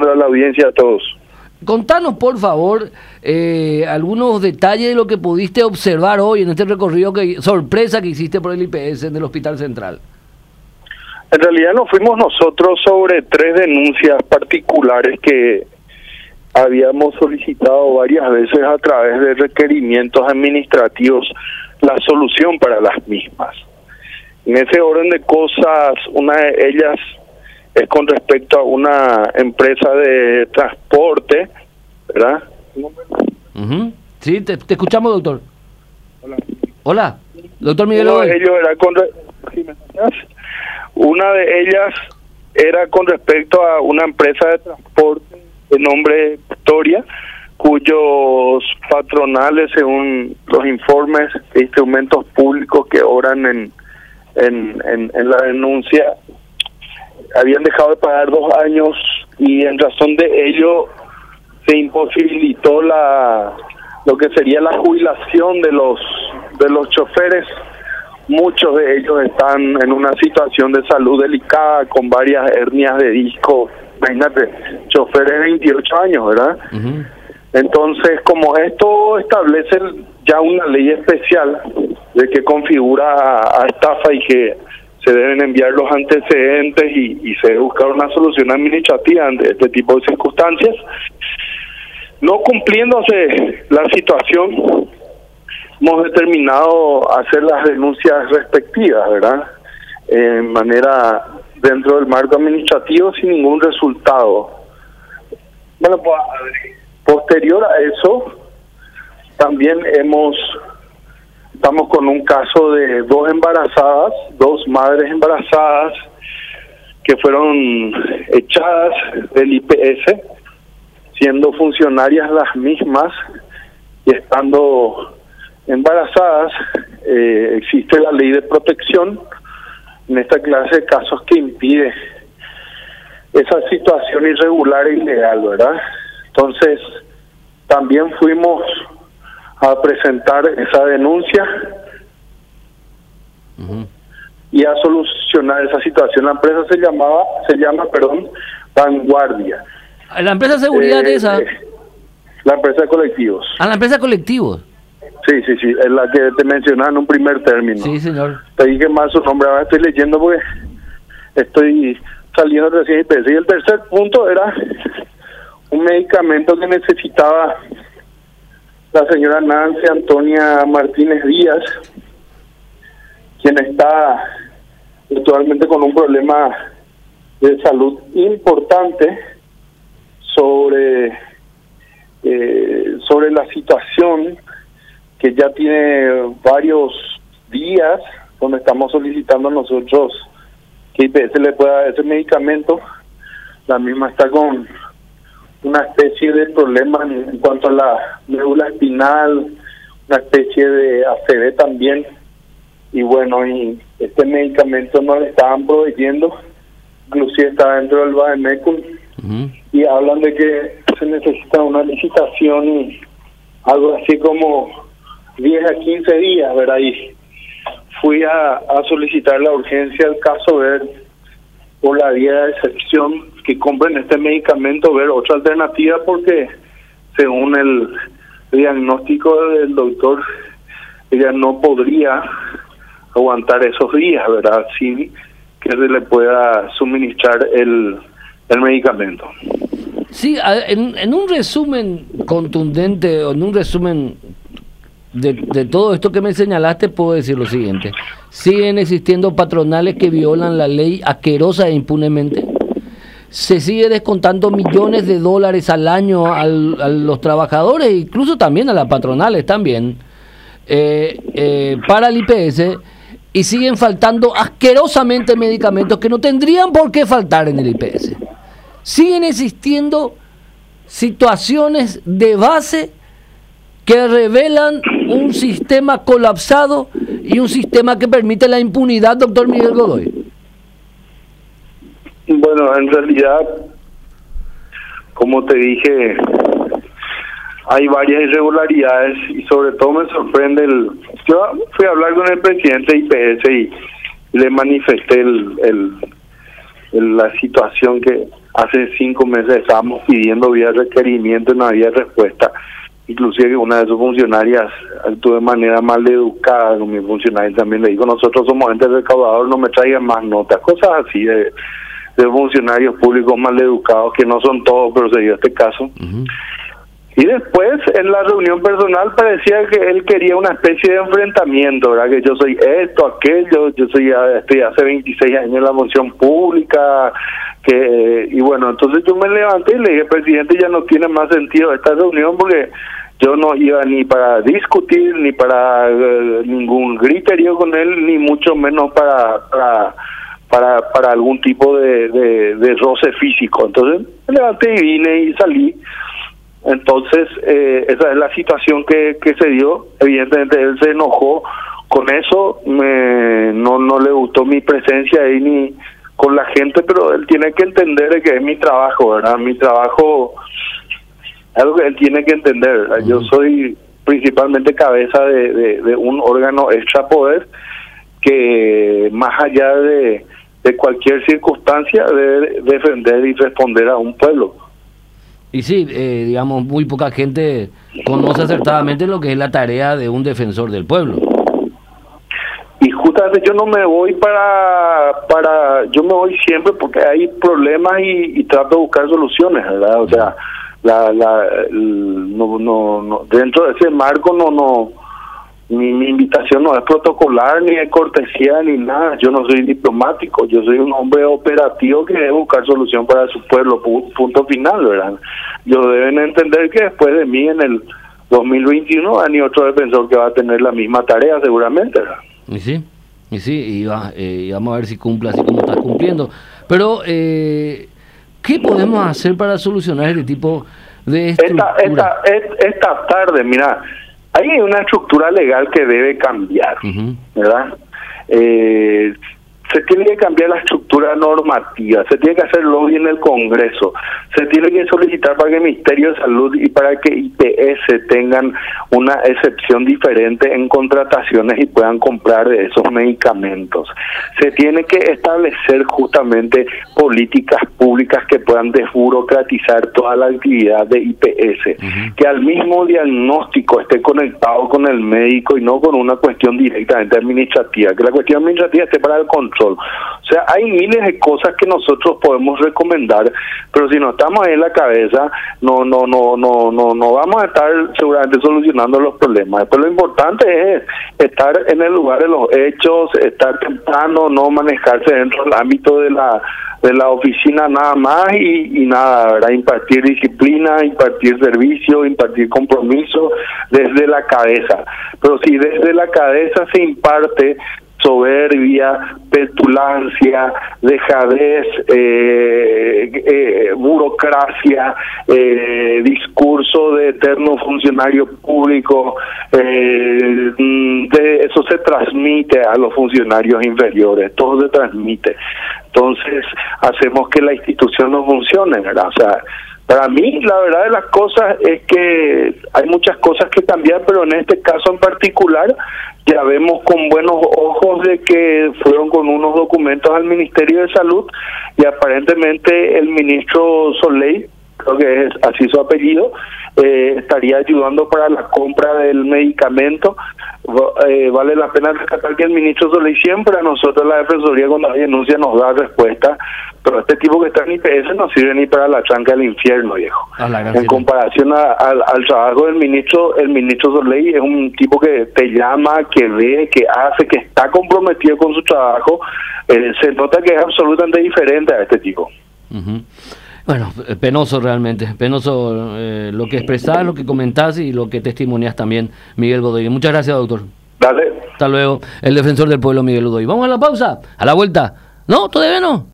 a la audiencia a todos. Contanos, por favor, algunos detalles de lo que pudiste observar hoy en este recorrido, sorpresa que hiciste por el IPS en el Hospital Central. En realidad nos fuimos nosotros sobre 3 denuncias particulares que habíamos solicitado varias veces a través de requerimientos administrativos la solución para las mismas. En ese orden de cosas, una de ellas es con respecto a una empresa de transporte, ¿verdad? Sí, te escuchamos, doctor. Hola, doctor Miguel Uno Godoy. de ellos era Una de ellas era con respecto a una empresa de transporte de nombre Victoria, cuyos patronales, según los informes de instrumentos públicos que obran en la denuncia, habían dejado de pagar 2 años y en razón de ello se imposibilitó lo que sería la jubilación de los choferes. Muchos de ellos están en una situación de salud delicada con varias hernias de disco. Imagínate, choferes de 28 años, ¿verdad? Entonces, como esto establece ya una ley especial de que configura a estafa y que se deben enviar los antecedentes y se debe buscar una solución administrativa ante este tipo de circunstancias, no cumpliéndose la situación, hemos determinado hacer las denuncias respectivas, ¿verdad? En manera dentro del marco administrativo sin ningún resultado. Bueno, pues posterior a eso, también estamos con un caso de 2 madres embarazadas que fueron echadas del IPS, siendo funcionarias las mismas y estando embarazadas. Existe la ley de protección en esta clase de casos que impide esa situación irregular e ilegal, ¿verdad? Entonces, también fuimos a presentar esa denuncia y a solucionar esa situación. La empresa se llama Vanguardia. ¿La empresa de seguridad esa? La empresa de colectivos. La empresa de colectivos. Sí, es la que te mencionaba en un primer término. Sí, señor. Te dije más su nombre, ahora estoy leyendo porque estoy saliendo recién de IPS. Y el tercer punto era un medicamento que necesitaba la señora Nancy Antonia Martínez Díaz, quien está actualmente con un problema de salud importante sobre la situación que ya tiene varios días, donde estamos solicitando nosotros que IPS le pueda dar ese medicamento. La misma está con una especie de problema en cuanto a la médula espinal, una especie de ACV también, y bueno, y este medicamento no le estaban proveyendo, inclusive está dentro del Bademecum, y hablan de que se necesita una licitación y algo así como 10 a 15 días, ¿verdad? Y fui a solicitar la urgencia del caso, ver por la vía de excepción que compren este medicamento, ver otra alternativa, porque según el diagnóstico del doctor, ella no podría aguantar esos días, ¿verdad? Sin que se le pueda suministrar el medicamento. Sí, en un resumen contundente, o en un resumen de todo esto que me señalaste, puedo decir lo siguiente: siguen existiendo patronales que violan la ley asquerosa e impunemente. Se sigue descontando millones de dólares al año a los trabajadores, incluso también a las patronales también, para el IPS, y siguen faltando asquerosamente medicamentos que no tendrían por qué faltar en el IPS. Siguen existiendo situaciones de base que revelan un sistema colapsado y un sistema que permite la impunidad, doctor Miguel Godoy. Bueno, en realidad, como te dije, hay varias irregularidades y sobre todo me sorprende yo fui a hablar con el presidente de IPS y le manifesté la situación que hace 5 meses estábamos pidiendo vía requerimiento y no había respuesta. Inclusive que una de sus funcionarias actuó de manera maleducada con mi funcionario, también le dijo, nosotros somos ente recaudador, no me traigan más notas, cosas así de funcionarios públicos maleducados, que no son todos, pero se dio este caso. Y después, en la reunión personal, parecía que él quería una especie de enfrentamiento, ¿verdad? Que yo soy esto, aquello, estoy hace 26 años en la función pública, y bueno, entonces yo me levanté y le dije, presidente, ya no tiene más sentido esta reunión porque yo no iba ni para discutir, ni para ningún griterío con él, ni mucho menos para algún tipo de roce físico. Entonces me levanté y vine y salí. Entonces esa es la situación que se dio. Evidentemente él se enojó con eso, no le gustó mi presencia ahí ni con la gente, pero él tiene que entender que es mi trabajo, ¿verdad? Mi trabajo es algo que él tiene que entender, ¿verdad? Yo soy principalmente cabeza de un órgano extrapoder que más allá de cualquier circunstancia debe defender y responder a un pueblo. Y sí, digamos, muy poca gente conoce acertadamente lo que es la tarea de un defensor del pueblo. Y justamente yo no me voy yo me voy siempre porque hay problemas y trato de buscar soluciones, ¿verdad? O sea, dentro de ese marco mi invitación no es protocolar, ni de cortesía, ni nada. Yo no soy diplomático, yo soy un hombre operativo que debe buscar solución para su pueblo, punto final, ¿verdad? Ellos deben entender que después de mí en el 2021 hay otro defensor que va a tener la misma tarea seguramente, ¿verdad? Y sí, y vamos a ver si cumple así como está cumpliendo. Pero, ¿qué podemos hacer para solucionar este tipo de estructura? Esta tarde, mira, hay una estructura legal que debe cambiar, ¿verdad? Se tiene que cambiar la estructura normativa, se tiene que hacer lobby en el Congreso, se tiene que solicitar para que el Ministerio de Salud y para que IPS tengan una excepción diferente en contrataciones y puedan comprar de esos medicamentos. Se tiene que establecer justamente políticas públicas que puedan desburocratizar toda la actividad de IPS, que al mismo diagnóstico esté conectado con el médico y no con una cuestión directamente administrativa, que la cuestión administrativa esté para el control. O sea, hay miles de cosas que nosotros podemos recomendar, pero si no estamos ahí en la cabeza, no vamos a estar seguramente solucionando los problemas. Pero lo importante es estar en el lugar de los hechos, estar temprano, no manejarse dentro del ámbito de la oficina nada más y nada, ¿verdad? Impartir disciplina, impartir servicio, impartir compromiso desde la cabeza. Pero si desde la cabeza se imparte soberbia, petulancia, dejadez, burocracia, discurso de eterno funcionario público, eso se transmite a los funcionarios inferiores, todo se transmite. Entonces hacemos que la institución no funcione, ¿verdad? O sea, para mí, la verdad de las cosas es que hay muchas cosas que cambiar, pero en este caso en particular ya vemos con buenos ojos de que fueron con unos documentos al Ministerio de Salud y aparentemente el ministro Soleil, creo que es así su apellido, estaría ayudando para la compra del medicamento. Vale la pena rescatar que el ministro Soleil siempre a nosotros la Defensoría cuando hay denuncia nos da respuesta, pero este tipo que está en IPS no sirve ni para la tranca del infierno, viejo. En comparación al trabajo del ministro, el ministro Soleil es un tipo que te llama, que ve, que hace, que está comprometido con su trabajo. Se nota que es absolutamente diferente a este tipo. Bueno, penoso realmente, penoso lo que expresás, lo que comentás y lo que testimonias también, Miguel Godoy. Muchas gracias, doctor. Dale. Hasta luego, el defensor del pueblo, Miguel Godoy. Vamos a la pausa, a la vuelta. No, todavía no.